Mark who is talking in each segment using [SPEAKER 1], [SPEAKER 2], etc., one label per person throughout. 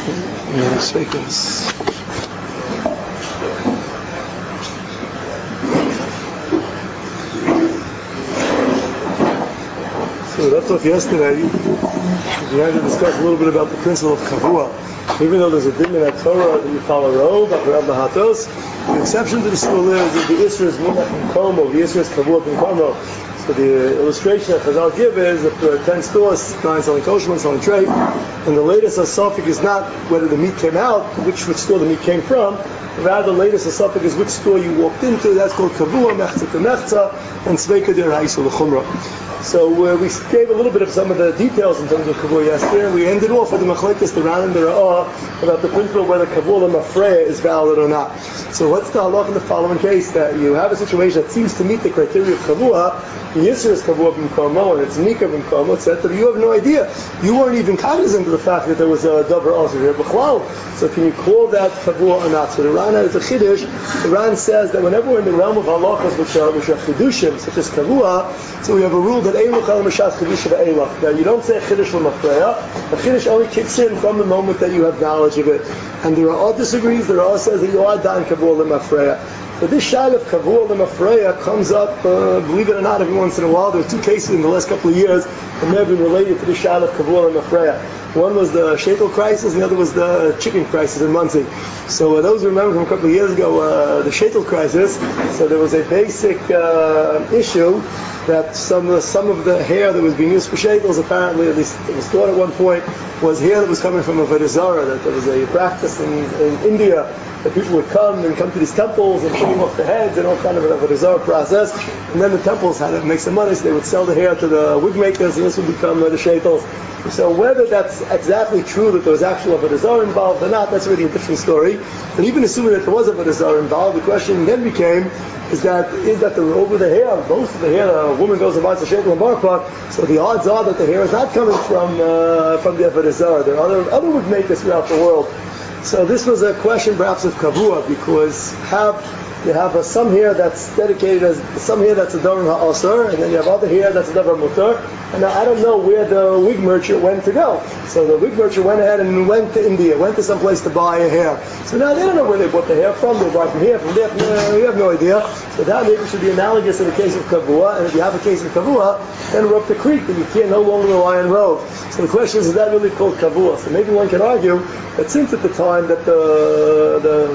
[SPEAKER 1] seconds. So we left off yesterday. We had to discuss a little bit about the principle of kavua. Even though there's a din in that Torah that you follow rov, the exception to the rule is that the Isra is munach in komo, the Isra is kavua in komo. So the illustration that Chazal give is if there are 10 stores, 9 selling kosher, 1 selling treif, and the latest suffix is not whether the meat came out, which store the meat came from, rather the latest suffix is which store you walked into. That's called kavua, mechza to mechza, and sveika deraisa l'chumra. So we gave a little bit of some of the details in terms of kavua yesterday, and we ended off with the machlekes, the Ran and the Ra'ah, about the principle of whether kavua l'mafreya is valid or not. So what's the halach in the following case? That you have a situation that seems to meet the criteria of kavua, the Yisr is kavua b'mkomo, and it's nika b'mkomo, etc. You have no idea. You weren't even cognizant of the fact that there was a davar also here b'chlal. So can you call that kavua or not? So the Ran has a chiddush. The Ran says that whenever we're in the realm of halachas which are chidushim, such as kavua, so we have a rule that that you don't say chiddush l'mafreya. A chiddush only kicks in from the moment that you have knowledge of it. And the Ra'ah disagrees. The Ra'ah says that you are dan kavua l'mafreya. But this shayla of kavua l'mafreya comes up, believe it or not, every once in a while. There are 2 cases in the last couple of years that may have been related to this shayla of kavua l'mafreya. One was the shekel crisis, and the other was the chicken crisis in Muncie. So those who remember from a couple of years ago, the shekel crisis, so there was a basic issue that some of the hair that was being used for shekels, apparently, at least it was thought at one point, was hair that was coming from a Avodah Zarah, that there was a practice in India that people would come to these temples and shave off the heads and all kind of an Avodah Zarah process, and then the temples had to make some money, so they would sell the hair to the wig makers, and this would become the shekels. So whether that's exactly true that there was actual Avodah Zarah involved or not, that's really a different story. But even assuming that there was Avodah Zarah involved, the question then became, is that over the hair, most of the hair, a woman goes and buys a shekel and barpak, so the odds are that the hair is not coming from the Avodah Zarah. There are other wig makers throughout the world. So this was a question perhaps of kavua, because you have some hair that's dedicated as some hair that's a davar ha'asar, and then you have other hair that's a davar mutar. And now I don't know where the wig merchant went to go. So the wig merchant went ahead and went to India, went to some place to buy a hair. So now they don't know where they bought the hair from. They bought from here, from there. We have no idea. So that maybe should be analogous to the case of kavua. And if you have a case of kavua, then we're up the creek, and you can't no longer rely on rov. So the question is that really called kavua? So maybe one can argue that since at the time that the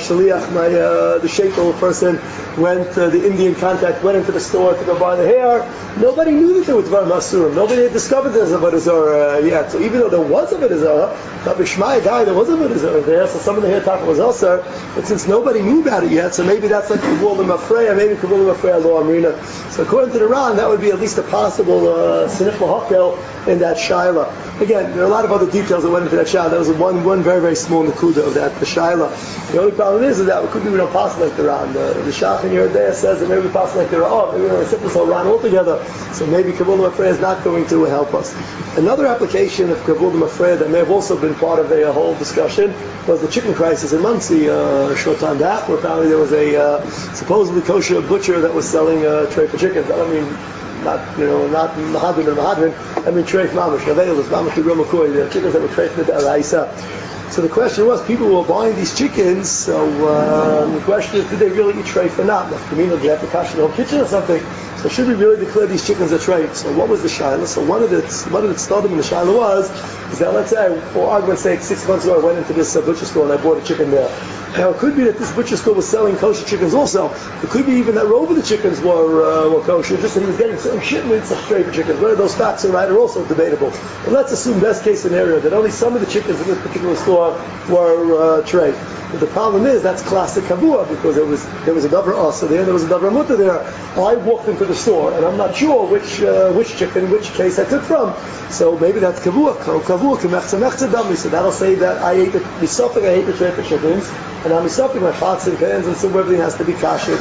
[SPEAKER 1] shekel person the Indian contact went into the store to go buy the hair, nobody knew that there was dvar masurim. Nobody had discovered there was a Avodah Zarah yet. So even though there was a Avodah Zarah, Bishmai died, there was a Avodah Zarah there, so some of the hair top was also, but since nobody knew about it yet, so maybe that's like kavua l'mafreya, maybe kavua l'mafreya lo amrina. So according to the Ran, that would be at least a possible sinif l'hakel in that shaila. Again, there are a lot of other details that went into that shaila. That was one very, very small nakuda of that, the shaila. The only problem is that it could be we don't pass like the Ran. The Shach in Yeridea says that maybe we pass like the Ra'ah. Maybe we don't accept this whole Ran altogether. So maybe kavua l'mafreya is not going to help us. Another application of kavua l'mafreya that may have also been part of a whole discussion was the chicken crisis in Muncie a short time back, where apparently there was a supposedly kosher butcher that was selling tray for chickens. I don't mean not mahadrin or mahadrin. I mean treif mamash, aveilus, mamash the real McCoy, the chickens that were treif with the araisa. So the question was, people who were buying these chickens, so the question is, did they really eat treif or not? Did they have to cash the whole kitchen or something? So should we really declare these chickens a treif? So what was the shaila? So one of the started in the shaila is that, let's say, for argument's sake, 6 months ago I went into this butcher store and I bought a chicken there. Now it could be that this butcher store was selling kosher chickens also. It could be even that over the chickens were kosher, just that he was getting certain shipments of treif chickens. Whether those facts are right are also debatable. But let's assume best case scenario that only some of the chickens in this particular store were treif. But the problem is that's classic kavua, because there was a davar asa there, there was a davar muta there. I walked into the store and I'm not sure which chicken, which case I took from. So maybe that's kavua. Kavua k'mechza mechza dami. So that'll say that I ate the misafik, I ate the treif chickens, and I'm misafik my pots and pans and so everything has to be kasher.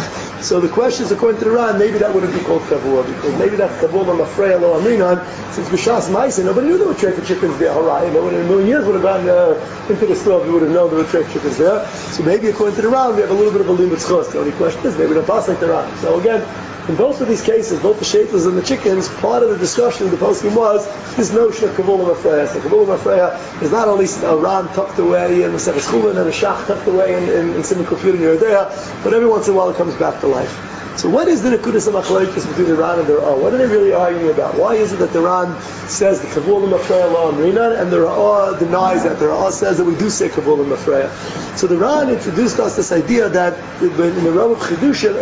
[SPEAKER 1] So the question is, according to the Ran, maybe that wouldn't be called Kavua, because maybe that's Kavua Mafreya Lo Amrinan, since B'Shas Maisa, nobody knew there were treif chickens there, Harai. No one in a million years would have gone into the store if you would have known there were treif chickens there. So maybe according to the Ran, we have a little bit of a limit chos. The only question is, maybe don't pass like the Ran. So again, in both of these cases, both the sheitas and the chickens, part of the discussion of the poskim was this notion of Kavula Mafreya. So Kavula Mafreya is not only a Ran tucked away in the Sefer Chulin and a Shach tucked away in Simon Kufir in Yeridea, but every once in a while it comes back to life. So what is the Nekudas HaMachlokes between the Ran and the Ra'ah? What are they really arguing about? Why is it that the Ran says the Kavul Mafreya Lo Amrinan and the Ra'ah denies that? The Ra'ah says that we do say Kavul Mafreya. So the Ran introduced us this idea that in the realm of Chidusha,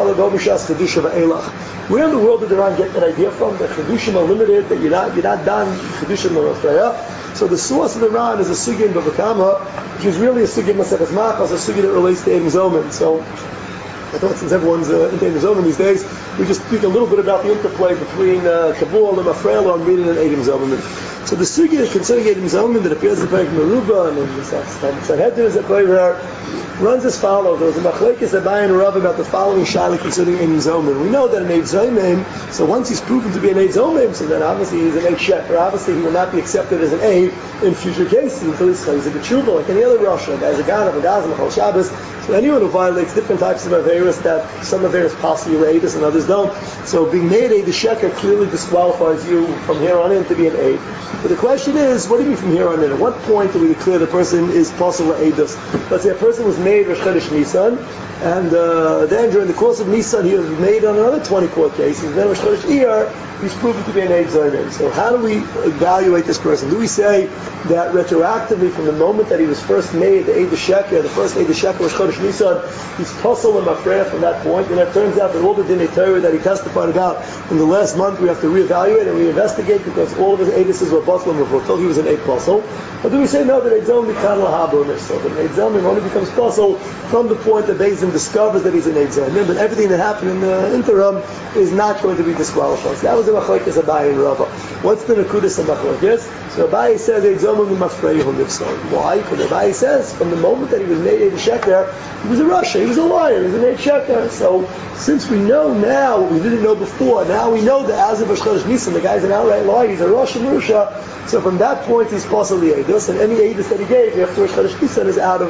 [SPEAKER 1] where in the world did the Ran get that idea from? That Chidushim are limited, that you're not done Chidushim Mafreya. So the source of the Ran is a sugya in Bava Kama, which is really a sugya in Maseches Machos, a sugya that relates to Edom Zoman. So I thought since everyone's into Edom Zoman these days, we just speak a little bit about the interplay between Kabul and Mafreya Lo Amrinan and Edom Zoman. So the sugya concerning Edom Zoman that appears in the Perek Meruba and in the Sanhedrin is that runs as follows. There was a machlekes Abaye and Rav about the following shaila concerning Edom Zoman. We know that an Eid Zoman, so once he's proven to be an Eid Zoman, so then obviously he's an Eid Sheker. Obviously he will not be accepted as an Eid in future cases until he's a B'tshuva, like any other Rasha, as a Ganav, a Gazim, a Chol Shabbos. So anyone who violates different types of Averis, that some Averis pass you Eidus and others don't. So being made Eid Sheker clearly disqualifies you from here on in to be an Eid. But the question is, what do you mean from here on in? At what point do we declare the person is possible Eidus? Let's say a person was made Rosh Chodesh Nisan, and then during the course of Nisan he was made on another 20 court cases, and then Rosh Chodesh Iyar he's proven to be an Eid Zoman. So how do we evaluate this person? Do we say that retroactively from the moment that he was first made the Eid Sheker, the first Eid Sheker Rosh Chodesh Nisan, he's Posel and Mafreya from that point, and it turns out that all the Dinei Torah that he testified about in the last month we have to reevaluate and reinvestigate because all of his Eiduses were Posel and until he was an Eid Posel? Or do we say no, that Eid Zoman Mikan Lahabo Nifsel, that Eid Zoman only becomes Posel from the point that Beis Din discovers that he's an Eid Zoman, but everything that happened in the interim is not going to be disqualified. So that was the machlokes Abaye and Rava. What's the Nekudas HaMachlokes? So Abaye says Eid Zoman Mafreya Nifsel. Why? Because Abaye says from the moment that he was made Eid Sheker, he was a Rasha, he was a liar, he was an Eid Sheker. So since we know now what we didn't know before, now we know that as of Rosh Chodesh Nisan, the guy's an outright liar, he's a Rosh and Rusha. So from that point he's possibly Eidus, and any Eidus that he gave after Rosh Chodesh Nisan is has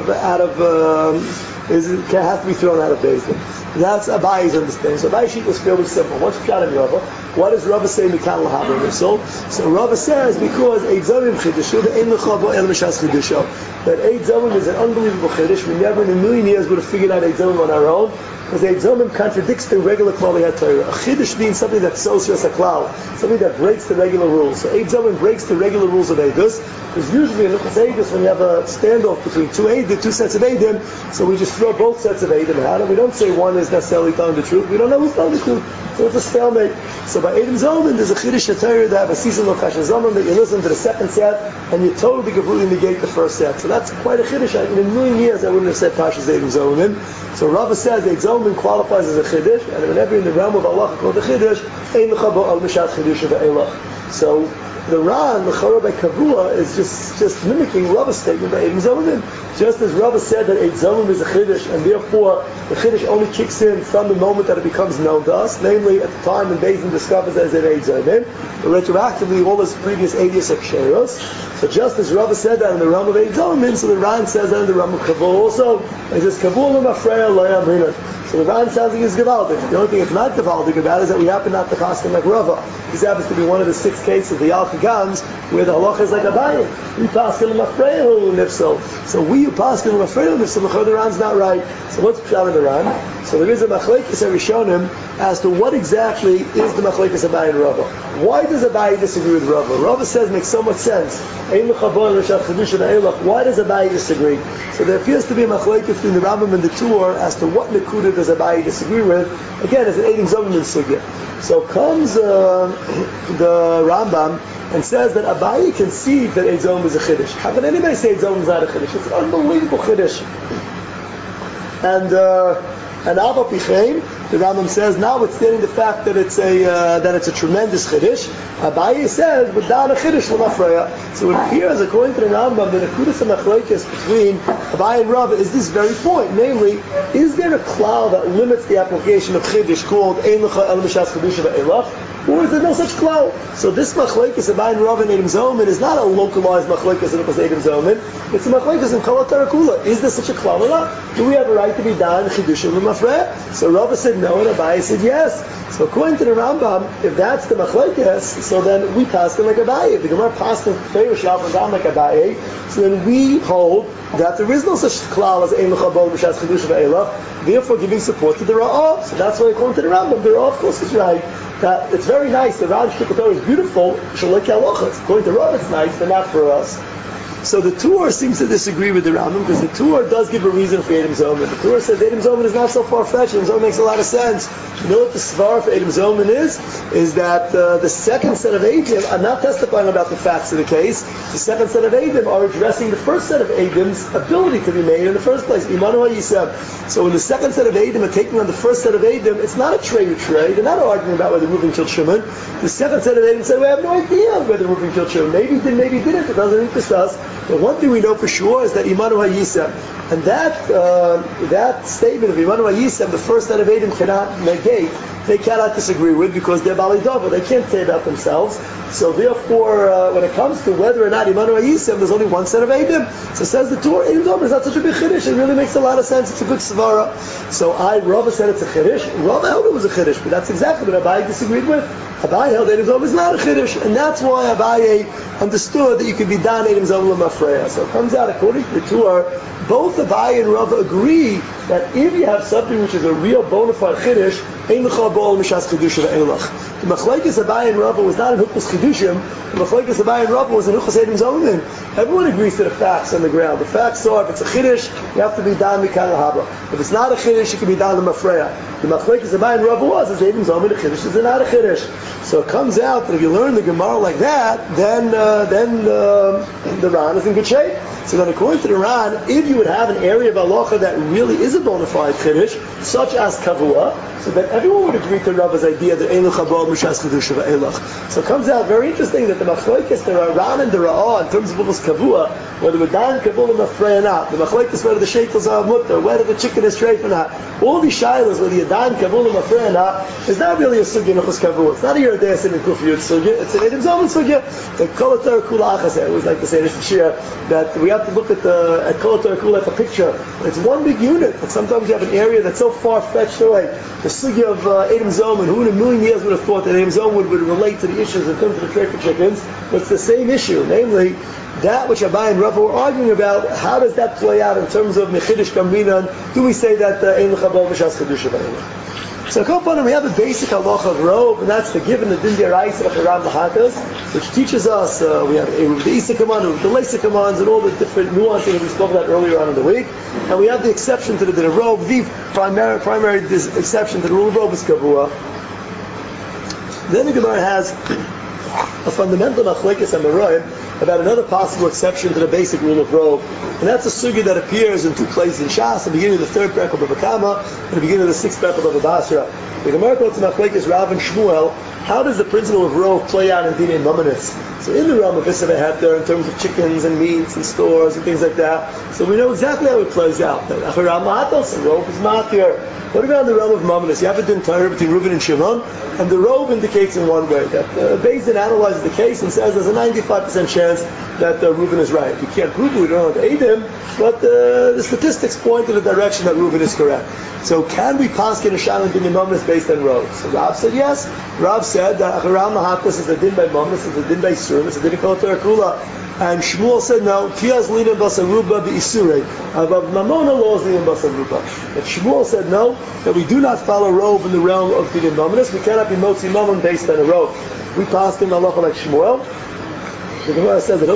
[SPEAKER 1] to be thrown out of Beis Din. That's Abaye's understanding. So Abaye's sheet was fairly simple. What's Pshat in Rava? What does Rava say Mikan Lahaber Nifsel? So Rava says because Eid Zoman Chidushu, Ein L'chavo El Mishas Chidushu, that Eid Zoman is an unbelievable Chiddush. We never in a million years would have figured out Eid Zoman on our own, because Eid Zoman contradicts the regular Klali HaTorah. A Chiddush means something that's socius a klal, something that breaks the regular rules. So Eid Zoman breaks the regular rules of Eidus, because usually in Luchas Eidus when you have a standoff between two sets of Eidim, so we just throw both sets of Eidim out, and we don't say one is necessarily telling the truth. We don't know who's telling the truth. So it's a stalemate. So by Edom Zoman, there's a Chiddush HaTorah that have a season of Kasha Zoman that you listen to the second set, and you totally completely negate the first set. So that's quite a Chiddush. In a million years I wouldn't have said Pashas Edom Zoman. So Rava says Eid Zoman qualifies as a Chiddush, and whenever in the realm of Allah called the Chiddush, Ein L'chabo Al Mishat Chiddush V'Elach. So the Ran, the Chara by Kavua, is just mimicking Rava's statement by Edom Zoman. Just as Rava said that Eid Zoman is a Chiddush, and therefore the Chiddush only kicks in from the moment that it becomes known to us, namely at the time when Beis Din discovers that it's an Eid Zoman, but retroactively all his previous Eidius are Ksheros. So just as Rava said that in the realm of Eid Zoman, so the Ran says that in the realm of Kavua also. He says, Kavua L'mafreya Lo Amrinan. So the Ran sounds like he's Gavaldik. The only thing that's not Gavaldik about it is that we happen not to pass him like Rava. This happens to be one of the 6 cases, the Al Chagams, where the halacha is like Abaye. We pass him L'mafreya Nifsel. So we who pass him L'mafreya Nifsel, the Ran's not right. So what's Pshat in the Ran? So there is a machlekes Rishonim as to what exactly is the machlekes Abaye and Rava. Why does Abaye disagree with Rava? Rava says makes so much sense. Why does Abaye disagree? So there appears to be a machlekes between the Rambam and the Tur as to what nekuda does Abaye disagree with. Again, as an Edom Zoman sugya. So comes the Rambam and says that Abaye conceived that Eid Zoman is a Chiddush. How can anybody say Eid Zoman is not a Chiddush? It's an unbelievable Chiddush. And And Abba Pichein, the Rambam says, notwithstanding the fact that it's a tremendous chiddush, Abaye says, without a chiddush l'mafreya. So it appears, according to the Rambam, that the kudas and machlokes between Abaye and Rav is this very point, namely, is there a klal that limits the application of chiddush called ein lecha el mishas chidusha ve'elach? Or is there no such klal? So this machlokes Abaye and Rav and Edom Zomin is not a localized machlokes and Edom Zomin. It's a machlokes in Kol HaTorah. Is there such a klal or not? Do we have a right to be done chiddush l'mafreya? So Rav said no, and Abaye said yes. So according to the Rambam, if that's the machlokes, so then we pass them like Abaye. If the Gemara passed them down like Abaye, so then we hold that there is no such klal as ein lecha bol mishas chidusha ve'elach, therefore giving support to the Ra'ah. So that's why according to the Rambam, the Ra'ah of course is right. That it's very nice. The Ran Shtickle Torah is beautiful. Shalek halachas. According to Rav, it's nice, but not for us. So the Tur seems to disagree with the Rambam because the Tur does give a reason for Edom Zomin. The Tur says Edom Zomin is not so far-fetched. Edom Zomin makes a lot of sense. You know what the svar for Edom Zomin is? Is that the second set of Edom are not testifying about the facts of the case. The second set of Edom are addressing the first set of Edom's ability to be made in the first place. Imanu HaYisem. So when the second set of Edom are taking on the first set of Edom, it's not a tray. They're not arguing about whether Reuben killed Shimon. The second set of Edom said, we have no idea whether Reuben killed Shimon. Maybe he did, maybe he didn't. It doesn't interest us. But one thing we know for sure is that Imanu HaYisem, and that statement of Imanu HaYisem, the first set of Edom cannot negate, they cannot disagree with because they're Bali Dova. They can't say about themselves. So therefore, when it comes to whether or not Imanu HaYisem, there's only one set of Edom. So says the Torah, Edom Dova is not such a big chiddush. It really makes a lot of sense. It's a good svara. So Rava said it's a chiddush. Rava held it was a chiddush, but that's exactly what Abaye disagreed with. Abaye held Edom Dova is not a chiddush, and that's why Abaye understood that you could be done Edom Dova l'mafreya. So it comes out, according to the Torah, both Abaye and Rava agree that if you have something which is a real bona fide chiddush, ein lecha bol mishas chidusha ve'elach. The machlokes Abaye and Rava was not in Hukas Chidushim. The machlokes Abaye and Rava was in Hukas Edom Zomin. Everyone agrees to the facts on the ground. The facts are, if it's a chiddush, you have to be done mikal haba. If it's not a chiddush, you can be done l'mafreya. The machlokes Abaye and Rava was Edom Zomin a chiddush is not a chiddush. So it comes out that if you learn the Gemara like that, then the Ran is in good shape. So then according to the Ran, if you would have an area of halacha that really is a bona fide chiddush, such as kavua, so then everyone would agree to Rava's idea that ein lecha bol mishas chidusha ve'elach. So it comes out very interesting that the machlokes, the Ran and the Ra'ah, in terms of what was kavua, whether we're dying kavua l'mafreya or not, the machlokes whether the shekels are mutter, whether the chicken is straight or not, all these shilas, whether you're dying kavua l'mafreya or not, is not really a sugya nechus kavua. It's not a Yeridei Sin and Kufiyut sugya. It's an Edom Zomin sugya. Like Kol HaTorah Kula Achas. I always like to say this Shia, that we have to look at Kol HaTorah Kula like a picture. It's one big unit, but sometimes you have an area that's so far-fetched away. The sugya of Edom Zomin, who in a million years would have thought that Edom Zomin would relate to the issues in terms of the trade for chickens, but it's the same issue, namely that which Abaye and Rava were arguing about. How does that play out in terms of Mechidish Kambinan? Do we say that Ein Lecha Bol Mishas Chidusha Ve'elach? So we have a basic halacha of robe, and that's the given the din deraisa of the Ram Lahatas, which teaches us we have the Isa command, the Lesa commands, and all the different nuances that we spoke about earlier on in the week. And we have the exception to the din of robe. The primary exception to the rule of robe is kavua. Then the Gemara has a fundamental machlekes amoraim about another possible exception to the basic rule of robe, and that's a sugya that appears in two places in Shas, the beginning of the third parak of Bava Kama and the beginning of the sixth parak of Bava Basra. The Gemara quotes machlekes Rav and Shmuel. How does the principle of robe play out in Dinei Mamonos? So in the realm of Issa V'Heter, in terms of chickens and meats and stores and things like that, so we know exactly how it plays out. That Acharam Mahatos, the robe is matir. What about in the realm of Mamonos? You have a din Torah between Reuben and Shimon, and the robe indicates in one way that Beis Din analyzes the case and says there's a 95% chance that Reuben is right. You can't prove it, we don't have to aid him, but the statistics point in the direction that Reuben is correct. So can we pass in a Shalom Dinei Mamonos based on robe? So Rav said yes. Rav said that Acharam Mahatos is a din by Mamonos, it's a din by Surim, it's a din Kol HaTorah Kula. And Shmuel said no, Kiyaz Lina Basaruba B'Isurei. Above Mamona laws Lina Basaruba. But Shmuel said no, that we do not follow robe in the realm of Dinei Mamonos. We cannot be Motzi Mamon based on a robe. We passed in halacha like Shmuel. The Gemara says that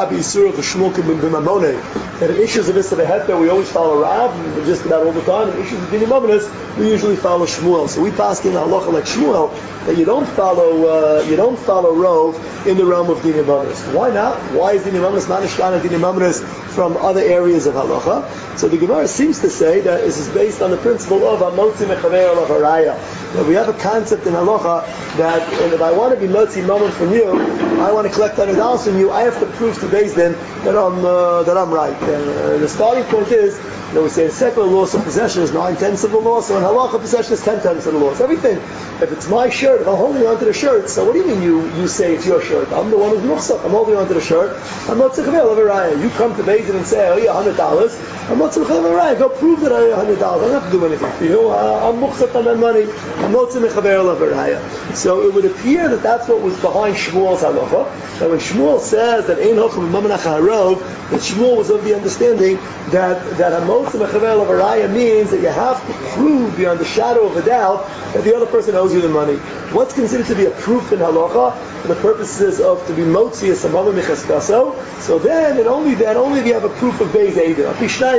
[SPEAKER 1] that in issues of Issa Beheter we always follow Rav, just about all the time. In issues of Dini Mominus, we usually follow Shmuel. So we pass in halacha like Shmuel that you don't follow Rov in the realm of Dini Mominus. Why not? Why is Dini Mominus not Ishkan Dini Mominus from other areas of halacha? So the Gemara seems to say that this is based on the principle of Motzi Mechaver of Haraya. That we have a concept in halacha that if I want to be Motzi Moment from you, I want to collect $100 from you, I have to prove to Beis Din that I'm right. The starting point is, we say in secular law, so possession is 9/10 of the law, so in halacha possession is 10/10 of the law. It's everything. If it's my shirt, if I'm holding onto the shirt, so what do you mean you say it's your shirt? I'm the one who's muhsaq. I'm holding onto the shirt. I'm not tzich of a raya. You come to Beis Din and say, oh yeah, $100. I'm not tzich of a raya. Go prove that I owe $100. I don't have to do anything for you. I'm muhsaq on that money. I'm not tzich of a raya. So it would appear that that's what was behind Shmuel's halacha. That when Shmuel says that ein hocham b'mamanach harov, that Shmuel was of the understanding that a motzim mechaver of a raya means that you have to prove beyond the shadow of a doubt that the other person owes you the money. What's considered to be a proof in halacha for the purposes of to be motzi as samama mechaskaso? So then, and only then, only if you have a proof of beis eidim.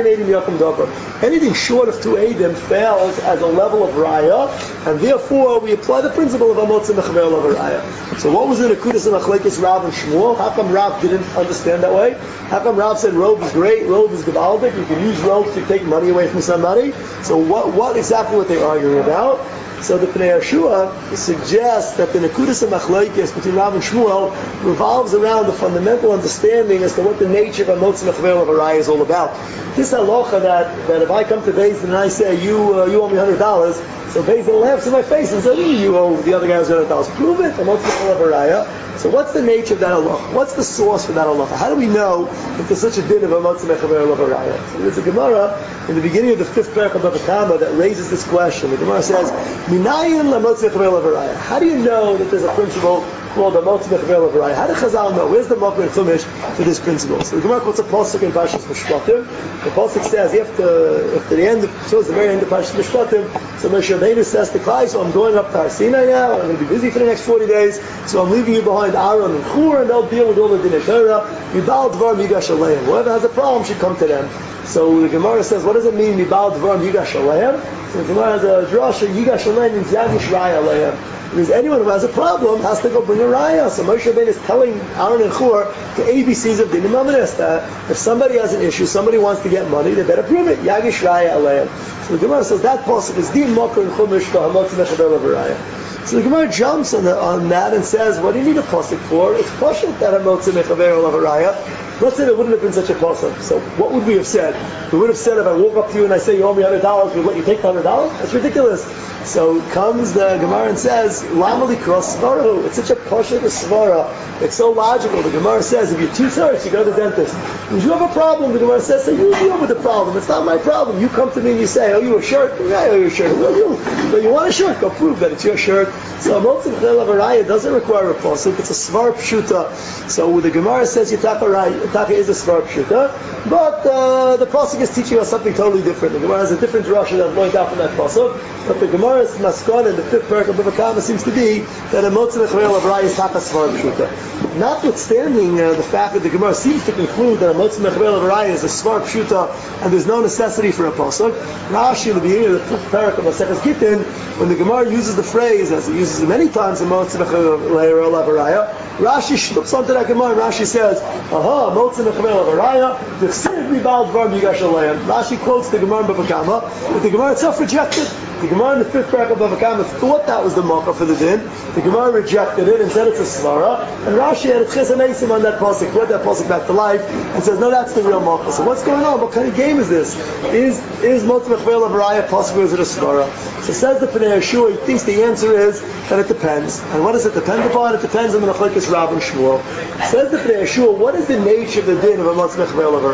[SPEAKER 1] Anything short of 2 eidim fails as a level of raya, and therefore we apply the principle of a motzim mechaver of a raya. So what was the nekudas of machlekes Rav and Shmuel? How come Rav didn't understand that way? How come Rav said robe is great, robe is gevaldik, you can use robe to take money away from somebody? So what exactly what they're arguing about? So the Pnei Yeshua suggests that the nekudas of machlekes between Rav and Shmuel revolves around the fundamental understanding as to what the nature of a motzim mechaver of a raya is all about. This halacha that if I come to Beis Din and I say you owe me $100, so Beis Din laughs in my face and says you owe the other guy $100. Prove it. A motzim mechaver of a raya. So what's the nature of that halacha? What's the source for that halacha? How do we know if there's such a din of a motzim mechaver of a raya? So there's a Gemara in the beginning of the 5th parak of Bava Kama that raises this question. The Gemara says, Minayin la motzim mechaver of a raya. How do you know that there's a principle called the motzim mechaver of a raya? How do Chazal know? Where's the makar and chumash for this principle? So the Gemara quotes a pasuk in Parshas Mishpatim. The pasuk says, after the end, towards the very end of Parshas Mishpatim, so Moshe Rabbeinu says to Klai, so I'm going up to Har Sinai now. I'm going to be busy for the next 40 days, so I'm leaving you behind Aaron and Hur, and they'll deal with all the Dinei Torah. Mibal Dvar Migash Aleim. Whoever has a problem should come to them. So the Gemara says, what does it mean, Mibal Dvar Migash Aleim? So the Gemara has a drasha, Yigash Aleim means Yagish Raya Aleim. Because anyone who has a problem has to go bring a raya. So Moshe Rabbeinu is telling Aaron and Hur the ABCs of Dinei Mominus that if somebody has an issue, somebody wants to get money, they better prove it. Yagish Raya Aleim. So the Gemara says that pasuk is Din Makar and Chumash for Hamotzi Mechaber of a raya. So the Gemara jumps on that and says, what do you need a pasuk for? It's pasuk that Hamotzi Mechaber of a raya. Let's say there wouldn't have been such a pasuk. So what would we have said? We would have said if I walk up to you and I say you owe me $100, we'd let you take the $100? That's ridiculous. So comes the Gemara and says, Lamali cross svara. It's such a pasuk of svara. It's so logical. The Gemara says, if you're too serious, you go to the dentist. If you have a problem, the Gemara says, so you deal with the problem. It's not my problem. You come to me and you say, oh, you a shirt? Yeah, I owe you a shirt. Well, you want a shirt? Go prove that it's your shirt. So a motzim mechaver of a raya doesn't require a pasuk. It's a svar pshuta. So the Gemara says Yitaka is a svar pshuta, but the pasuk is teaching us something totally different. The Gemara has a different drasha that learned out from that pasuk, but the Gemara's maskon in the 5th parak of Bava Kama seems to be that a motzim mechaver of a raya is taka svar pshuta. Notwithstanding the fact that the Gemara seems to conclude that a motzim mechaver of a raya is a svar pshuta and there's no necessity for a pasuk, Rashi in the beginning of the 5th parak of Maseches Gittin, when the Gemara uses the phrase as it uses it many times in motzim mechaver of a raya, Rashi shlups onto that Gemara and Rashi says, aha, motzim mechaver of a raya, d'chsiv mibal dvar migash aleim. Rashi quotes the Gemara in Bava Kama, but the Gemara itself rejected. The Gemara in the 5th parak of Bava Kama thought that was the makar for the din. The Gemara rejected it and said it's a svara. And Rashi had a tchisanesim on that pasuk, brought that pasuk back to life, and says, no, that's the real makar. So what's going on? What kind of game is this? Is motzim mechaver of a raya possible, or is it a svara? So says the Pnei Yeshua, he thinks the answer is that it depends. And what does it depend upon? It depends on the machlekes Rav and Shmuel. Says the Pnei Yeshua, what is the nature of the din of a motzim mechaver of a raya?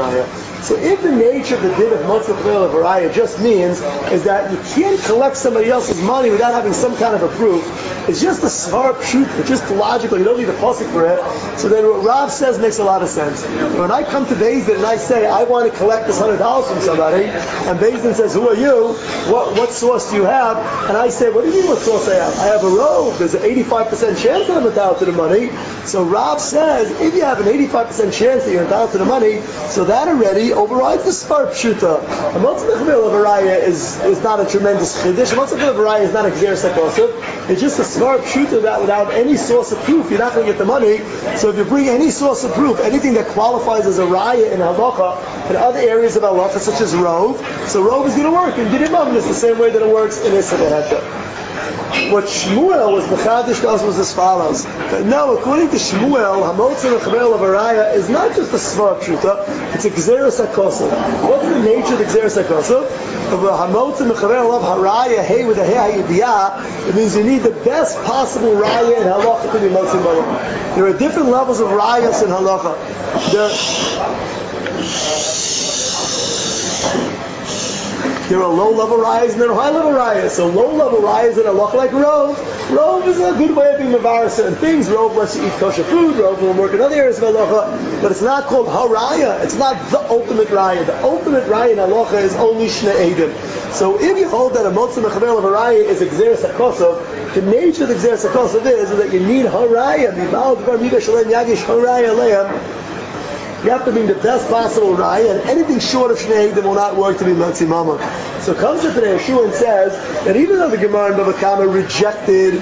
[SPEAKER 1] So if the nature of the din of Motzi L'Chaver L'Varaya just means is that you can't collect somebody else's money without having some kind of a proof, it's just a svar pshut, it's just logical, you don't need a pasuk for it, so then what Rav says makes a lot of sense. When I come to Beis Din and I say, I want to collect this $100 from somebody, and Beis Din says, who are you? What source do you have? And I say, what do you mean what source I have? I have a robe. There's an 85% chance that I'm entitled to the money. So Rav says, if you have an 85% chance that you're entitled to the money, so that already overrides the svar pshuta. A Motzi L'Chaver L'Varaya is not a tremendous chiddush. A Motzi L'Chaver L'Varaya is not a gzer sakosov. It's just a svar pshuta that without any source of proof, you're not going to get the money. So if you bring any source of proof, anything that qualifies as a raya in halacha and other areas of halacha, such as rove, so rove is going to work in Dinim Avnus the same way that it works in Issa V'Heta. What Shmuel was mechadish to us was as follows. That no, according to Shmuel, Hamotzi L'Chaver L'Varaya is not just a svar pshuta, it's a gzeres hakosov. What's the nature of the gzeres hakosov? Of a Hamotzi L'Chaver L'Varaya, hey with a hey ha'idiyah, it means you need the best possible raya in halacha to be motzi malam. There are different levels of rayas in halacha. There are low-level rayas and there are high-level rayas. So low-level rayas in halacha like rove. Rove is a good way of being mevar certain things. Rove lets you eat kosher food. Rove will work in other areas of halacha. But it's not called haraya. It's not the ultimate raya. The ultimate raya in halacha is only shnei edim. So if you hold that a Motzi L'Chaver L'Varaya is a gzeres hakosov, the nature of the gzeres hakosov is that you need haraya. Mibal dvar midah shalem yagish haraya lehem. You have to bring the best possible raya, and anything short of Shnei Eidim will not work to be Motzi Mamon. So comes the Pnei Yeshua and says that even though the Gemara in Bava Kama rejected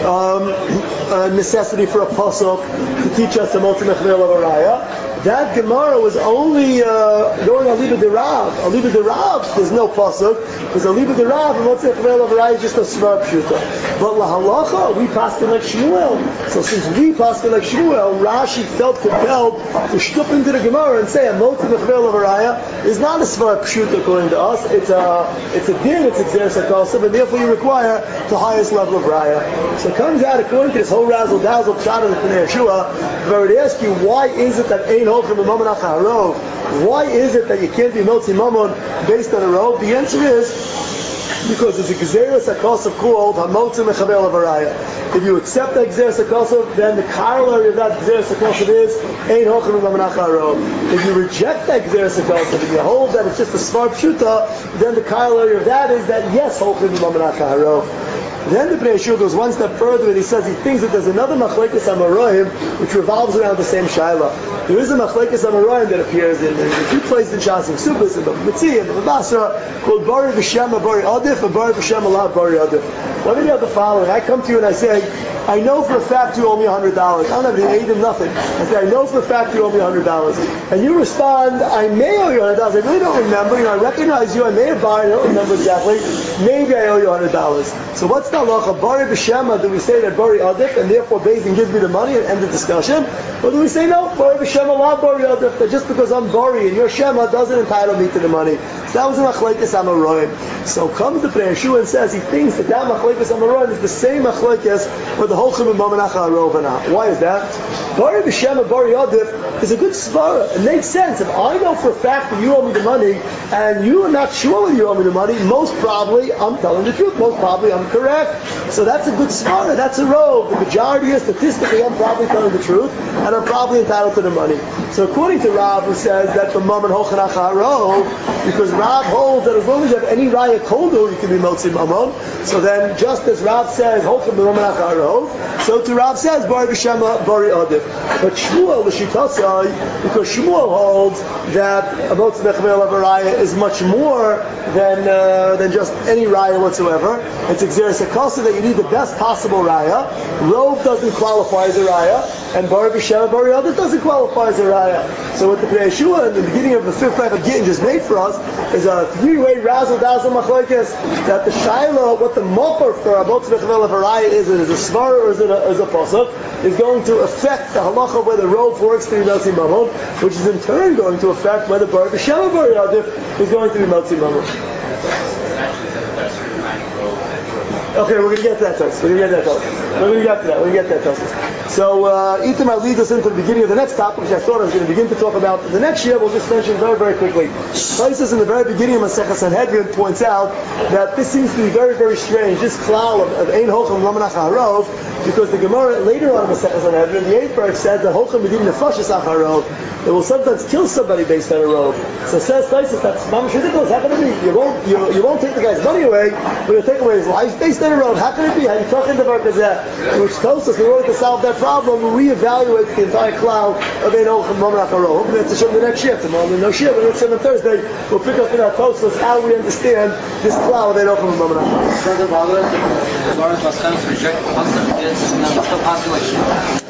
[SPEAKER 1] necessity for a pasuk to teach us the Motzi L'Chaver L'Varaya, that Gemara was only going Aliba de Rav. Aliba de Rav, there's no pasuk, because Aliba de Rav and Motzi L'Chaver L'Varaya is just a svar pshuta. But lahalacha, we paskin like Shmuel. So since we paskin like Shmuel, Rashi felt compelled to shtup into the Gemara and say a Motzi L'Chaver L'Varaya is not a svar pshuta according to us. It's a din, it's a gzeres hakosov, and therefore you require the highest level of raya. So it comes out according to this whole razzle dazzle pshat of the Pnei Yeshua. If I were to ask you why is it that ein holchem b'mamon achaharov, why is it that you can't be motzi mamon based on a rove? The answer is because it's a gzeres hakosov called hamotzi L'Chaver L'Varaya. If you accept that gzeres hakosov, then the corollary of that gzeres hakosov is ein holchem b'mamon achaharov. If you reject that gzeres hakosov and you hold that it's just a svar pshuta, then the corollary of that is that yes, holchem b'mamon achaharov. Then the Pnei Yeshua goes one step further and he says he thinks that there's another machlekes amoraim which revolves around the same shaila. There is a machlekes amoraim that appears in two places in Shas and Sukkos and the Mitzvah and the Basra called Bari B'Shem Bari Adif and Bari B'Shem Alav Bari Adif. Let me have the following. I come to you and I say, I know for a fact you owe me $100. I don't have any aid in nothing. I say, I know for a fact you owe me $100. And you respond, I may owe you $100. I really don't remember. I recognize you. I may have borrowed. I don't remember exactly. Maybe I owe you $100. So what's the halacha? Bari b'shema, do we say that Bari Adif and therefore Beis Din gives me the money and end the discussion? Or do we say no, Bari b'shema la Bari Adif, that just because I'm Bari and your Shema doesn't entitle me to the money? So that was a machlekes amoraim. So comes the Pnei Yeshua and says he thinks that machlekes amoraim is the same machlekes for the holchem and mamon achaharov. Why is that? Bari b'shema Bari Adif is a good svara. It makes sense. If I know for a fact that you owe me the money and you are not sure whether you owe me the money, most probably I'm telling the truth. Most probably I'm correct. So that's a good svara. That's a robe. The majority is statistically I'm probably telling the truth and I'm probably entitled to the money. So according to Rav, who says that the mamon holchem achaharov, because Rav holds that as long as you have any raya koldu, you can be motzi mamon. So then, just as Rav says holchem b'mamon achaharov, so to Rav says Bari b'shema Bari Adif. But Shmuel l'shitasai, because Shmuel holds that a motzi L'Chaver L'Varaya is much more than just any raya whatsoever. It's a gzeres hakosov that you need the best possible raya. Rove doesn't qualify as a raya, and Bari b'shema Bari Adif doesn't qualify as a raya. So what the Pnei Yeshua in the beginning of the fifth parak of Gittin just made for us is a three-way razzle dazzle machlokes that the shaila, what the mopar for a Motzi L'Chaver L'Varaya is it a svar or is it a pasuk, is going to affect the halacha of whether rove works to be motzi mamon, which is in turn going to affect whether Bari b'shema Bari Adif is going to be motzi mamon. Okay, we're going to get to that, Tosis. We're going to get to that, Tosis. So, Itamar leads us into the beginning of the next topic, which I thought I was going to begin to talk about the next year. We'll just mention very, very quickly. Tosis in the very beginning of Masechah Sanhedrin points out that this seems to be very, very strange. This klal of Ein Hochem Lamanach Harov, because the Gemara later on in Masechah Sanhedrin, the 8th verse says that Hochem Medin Nefashis Acharov, it will sometimes kill somebody based on a robe. So says Tosis, that's mamish ridiculous. How can it be? You won't take the guy's money away, but you'll take away his life based on a robe. How can it be? How you talking about that? Which tells us in order to solve that problem, we reevaluate the entire cloud of Ein Hochem Lamanach Harov. Hopefully that's to show the next shift. Tomorrow no shift, but next on Thursday we'll pick up in our Tosis how we understand this cloud of Ein Hochem Lamanach Harov.